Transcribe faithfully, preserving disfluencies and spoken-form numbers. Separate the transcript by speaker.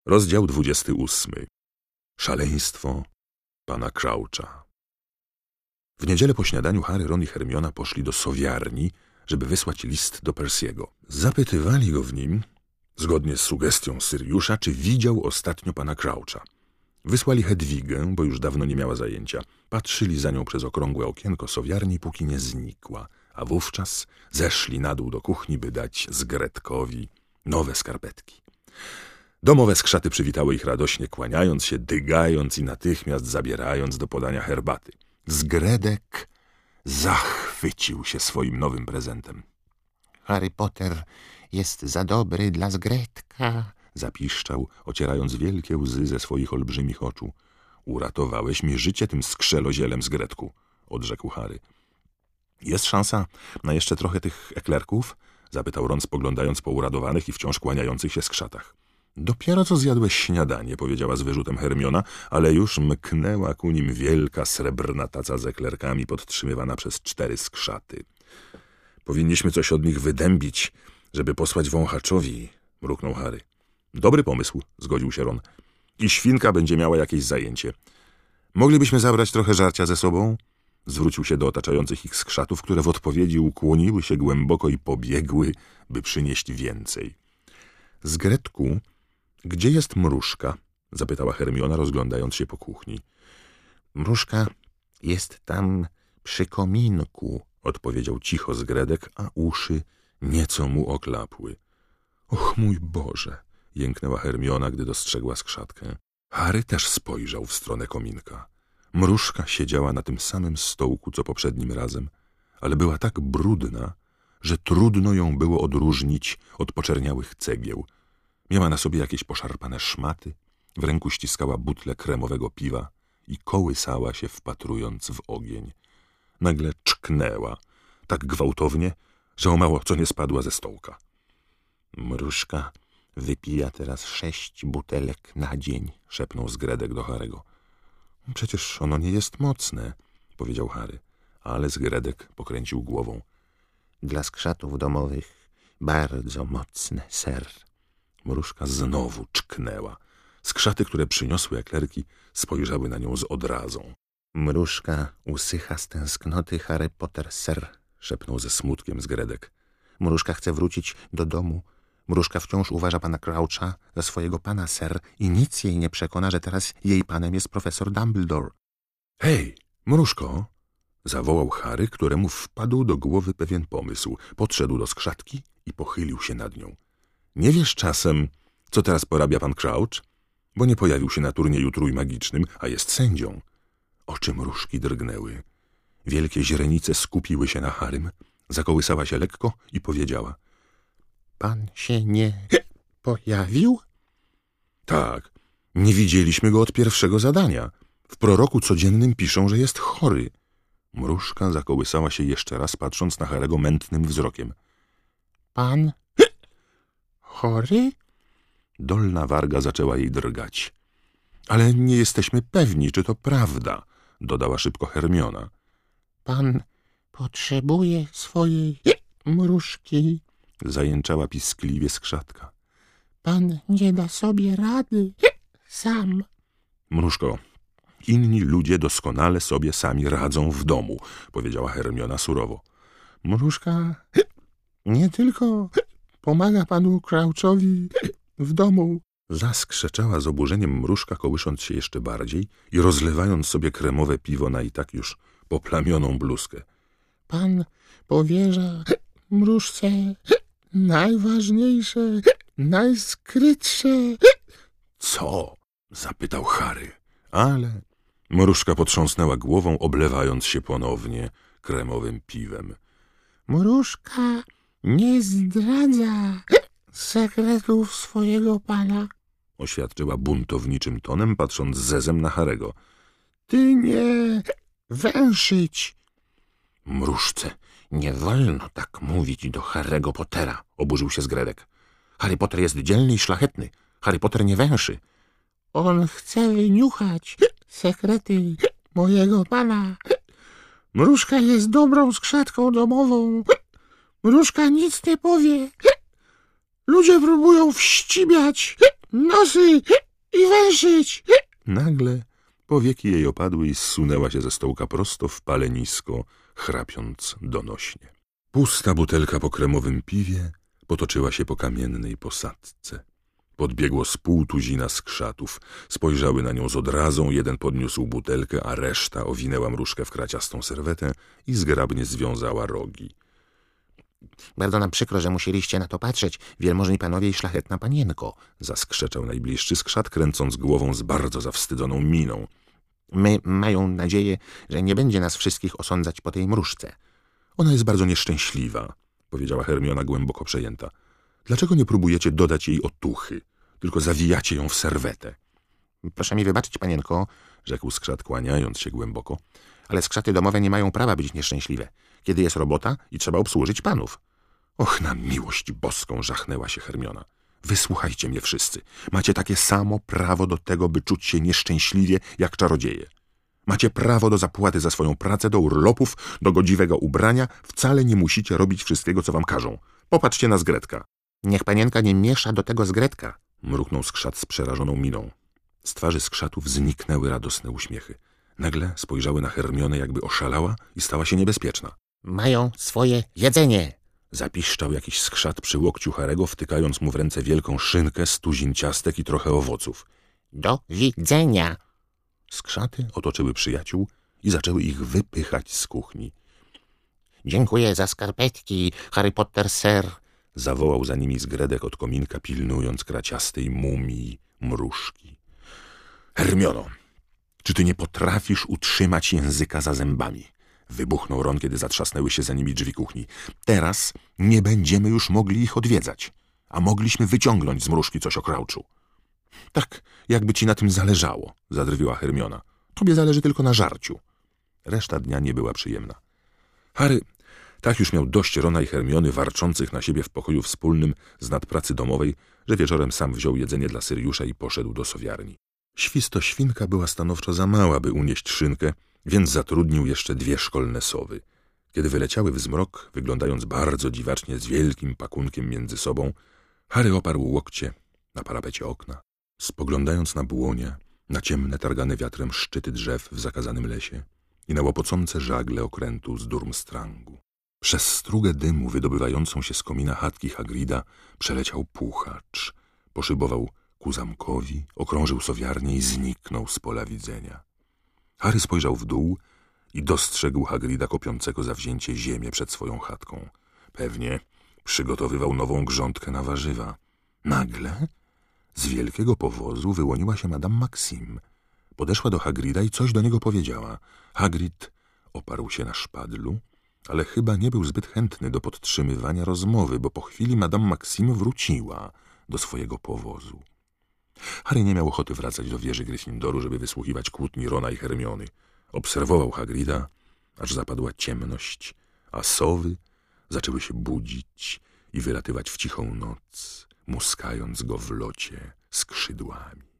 Speaker 1: Rozdział dwudziesty ósmy. Szaleństwo pana Croucha. W niedzielę po śniadaniu Harry, Ron i Hermiona poszli do sowiarni, żeby wysłać list do Percy'ego. Zapytywali go w nim, zgodnie z sugestią Syriusza, czy widział ostatnio pana Croucha. Wysłali Hedwigę, bo już dawno nie miała zajęcia. Patrzyli za nią przez okrągłe okienko sowiarni, póki nie znikła, a wówczas zeszli na dół do kuchni, by dać Zgredkowi nowe skarpetki. Domowe skrzaty przywitały ich radośnie, kłaniając się, dygając i natychmiast zabierając do podania herbaty. Zgredek zachwycił się swoim nowym prezentem.
Speaker 2: Harry Potter jest za dobry dla Zgredka,
Speaker 1: zapiszczał, ocierając wielkie łzy ze swoich olbrzymich oczu. Uratowałeś mi życie tym skrzelozielem, Zgredku, odrzekł Harry. Jest szansa na jeszcze trochę tych eklerków? Zapytał Ron, spoglądając po uradowanych i wciąż kłaniających się skrzatach. Dopiero co zjadłeś śniadanie, powiedziała z wyrzutem Hermiona, ale już mknęła ku nim wielka srebrna taca z eklerkami podtrzymywana przez cztery skrzaty. Powinniśmy coś od nich wydębić, żeby posłać wąchaczowi, mruknął Harry. Dobry pomysł, zgodził się Ron. I świnka będzie miała jakieś zajęcie. Moglibyśmy zabrać trochę żarcia ze sobą? Zwrócił się do otaczających ich skrzatów, które w odpowiedzi ukłoniły się głęboko i pobiegły, by przynieść więcej. Zgredku, gdzie jest Mrużka? Zapytała Hermiona, rozglądając się po kuchni.
Speaker 2: Mrużka jest tam przy kominku,
Speaker 1: odpowiedział cicho Zgredek, a uszy nieco mu oklapły. Och, mój Boże! Jęknęła Hermiona, gdy dostrzegła skrzatkę. Harry też spojrzał w stronę kominka. Mrużka siedziała na tym samym stołku, co poprzednim razem, ale była tak brudna, że trudno ją było odróżnić od poczerniałych cegieł. Miała na sobie jakieś poszarpane szmaty, w ręku ściskała butlę kremowego piwa i kołysała się, wpatrując w ogień. Nagle czknęła, tak gwałtownie, że o mało co nie spadła ze stołka.
Speaker 2: Mrużka wypija teraz sześć butelek na dzień,
Speaker 1: szepnął Zgredek do Harego. Przecież ono nie jest mocne, powiedział Harry, ale Zgredek pokręcił głową.
Speaker 2: Dla skrzatów domowych bardzo mocne, ser.
Speaker 1: Mrużka znowu czknęła. Skrzaty, które przyniosły eklerki, spojrzały na nią z odrazą.
Speaker 2: Mrużka usycha z tęsknoty, Harry Potter, ser,
Speaker 1: szepnął ze smutkiem Zgredek.
Speaker 2: Mrużka chce wrócić do domu. Mrużka wciąż uważa pana Croucha za swojego pana, ser, i nic jej nie przekona, że teraz jej panem jest profesor Dumbledore.
Speaker 1: Hej, Mrużko! Zawołał Harry, któremu wpadł do głowy pewien pomysł. Podszedł do skrzatki i pochylił się nad nią. Nie wiesz czasem, co teraz porabia pan Crouch? Bo nie pojawił się na turnieju trójmagicznym, a jest sędzią. Oczy Mrużki drgnęły. Wielkie źrenice skupiły się na Harrym, zakołysała się lekko i powiedziała.
Speaker 2: Pan się nie pojawił?
Speaker 1: Tak, nie widzieliśmy go od pierwszego zadania. W proroku codziennym piszą, że jest chory. Mrużka zakołysała się jeszcze raz, patrząc na Harego mętnym wzrokiem.
Speaker 2: Pan chory?
Speaker 1: Dolna warga zaczęła jej drgać. Ale nie jesteśmy pewni, czy to prawda, dodała szybko Hermiona.
Speaker 2: Pan potrzebuje swojej mrużki,
Speaker 1: zajęczała piskliwie skrzatka.
Speaker 2: Pan nie da sobie rady sam.
Speaker 1: Mrużko, inni ludzie doskonale sobie sami radzą w domu, powiedziała Hermiona surowo.
Speaker 2: Mrużka nie tylko pomaga panu Crouchowi w domu.
Speaker 1: Zaskrzeczała z oburzeniem Mrużka, kołysząc się jeszcze bardziej i rozlewając sobie kremowe piwo na i tak już poplamioną bluzkę.
Speaker 2: Pan powierza Mrużce najważniejsze, najskrytsze.
Speaker 1: Co? Zapytał Harry, ale Mrużka potrząsnęła głową, oblewając się ponownie kremowym piwem.
Speaker 2: Mrużka nie zdradza sekretów swojego pana,
Speaker 1: oświadczyła buntowniczym tonem, patrząc zezem na Harego.
Speaker 2: Ty nie węszyć.
Speaker 1: Mrużce nie wolno tak mówić do Harry'ego Pottera, oburzył się Zgredek. Harry Potter jest dzielny i szlachetny. Harry Potter nie węszy.
Speaker 2: On chce wyniuchać sekrety mojego pana. Mrużka jest dobrą skrzatką domową. Mrużka nic nie powie. Ludzie próbują wścibiać nosy i węszyć.
Speaker 1: Nagle powieki jej opadły i zsunęła się ze stołka prosto w palenisko, chrapiąc donośnie. Pusta butelka po kremowym piwie potoczyła się po kamiennej posadzce. Podbiegło z pół tuzina skrzatów. Spojrzały na nią z odrazą, jeden podniósł butelkę, a reszta owinęła mrużkę w kraciastą serwetę i zgrabnie związała rogi.
Speaker 2: Bardzo nam przykro, że musieliście na to patrzeć, wielmożni panowie i szlachetna panienko,
Speaker 1: zaskrzeczał najbliższy skrzat, kręcąc głową z bardzo zawstydzoną miną.
Speaker 2: My mają nadzieję, że nie będzie nas wszystkich osądzać po tej mrużce.
Speaker 1: Ona jest bardzo nieszczęśliwa, powiedziała Hermiona głęboko przejęta. Dlaczego nie próbujecie dodać jej otuchy, tylko zawijacie ją w serwetę?
Speaker 2: Proszę mi wybaczyć, panienko,
Speaker 1: rzekł skrzat, kłaniając się głęboko,
Speaker 2: ale skrzaty domowe nie mają prawa być nieszczęśliwe, kiedy jest robota i trzeba obsłużyć panów.
Speaker 1: Och, na miłość boską, żachnęła się Hermiona. Wysłuchajcie mnie wszyscy. Macie takie samo prawo do tego, by czuć się nieszczęśliwie jak czarodzieje. Macie prawo do zapłaty za swoją pracę, do urlopów, do godziwego ubrania. Wcale nie musicie robić wszystkiego, co wam każą. Popatrzcie na Zgredka.
Speaker 2: Niech panienka nie miesza do tego Zgredka,
Speaker 1: mruknął skrzat z przerażoną miną. Z twarzy skrzatów zniknęły radosne uśmiechy. Nagle spojrzały na Hermionę, jakby oszalała i stała się niebezpieczna.
Speaker 2: Mają swoje jedzenie,
Speaker 1: zapiszczał jakiś skrzat przy łokciu Harego, wtykając mu w ręce wielką szynkę, stuzin ciastek i trochę owoców.
Speaker 2: Do widzenia.
Speaker 1: Skrzaty otoczyły przyjaciół i zaczęły ich wypychać z kuchni.
Speaker 2: Dziękuję za skarpetki, Harry Potter, sir,
Speaker 1: zawołał za nimi Zgredek od kominka, pilnując kraciastej mumii mrużki. Hermiono, czy ty nie potrafisz utrzymać języka za zębami? Wybuchnął Ron, kiedy zatrzasnęły się za nimi drzwi kuchni. Teraz nie będziemy już mogli ich odwiedzać, a mogliśmy wyciągnąć z mrużki coś o Crouchu. Tak, jakby ci na tym zależało, zadrwiła Hermiona. Tobie zależy tylko na żarciu. Reszta dnia nie była przyjemna. Harry tak już miał dość Rona i Hermiony warczących na siebie w pokoju wspólnym z nadpracy domowej, że wieczorem sam wziął jedzenie dla Syriusza i poszedł do sowiarni. Świstoświnka była stanowczo za mała, by unieść szynkę, więc zatrudnił jeszcze dwie szkolne sowy. Kiedy wyleciały w zmrok, wyglądając bardzo dziwacznie z wielkim pakunkiem między sobą, Harry oparł łokcie na parapecie okna, spoglądając na błonia, na ciemne, targane wiatrem szczyty drzew w zakazanym lesie i na łopocące żagle okrętu z Durmstrangu. Przez strugę dymu wydobywającą się z komina chatki Hagrida przeleciał puchacz, poszybował ku zamkowi, okrążył sowiarnię i zniknął z pola widzenia. Harry spojrzał w dół i dostrzegł Hagrida kopiącego zawzięcie ziemię przed swoją chatką. Pewnie przygotowywał nową grządkę na warzywa. Nagle z wielkiego powozu wyłoniła się Madame Maxime. Podeszła do Hagrida i coś do niego powiedziała. Hagrid oparł się na szpadlu, ale chyba nie był zbyt chętny do podtrzymywania rozmowy, bo po chwili Madame Maxime wróciła do swojego powozu. Harry nie miał ochoty wracać do wieży Gryffindoru, żeby wysłuchiwać kłótni Rona i Hermiony. Obserwował Hagrida, aż zapadła ciemność, a sowy zaczęły się budzić i wylatywać w cichą noc, muskając go w locie skrzydłami.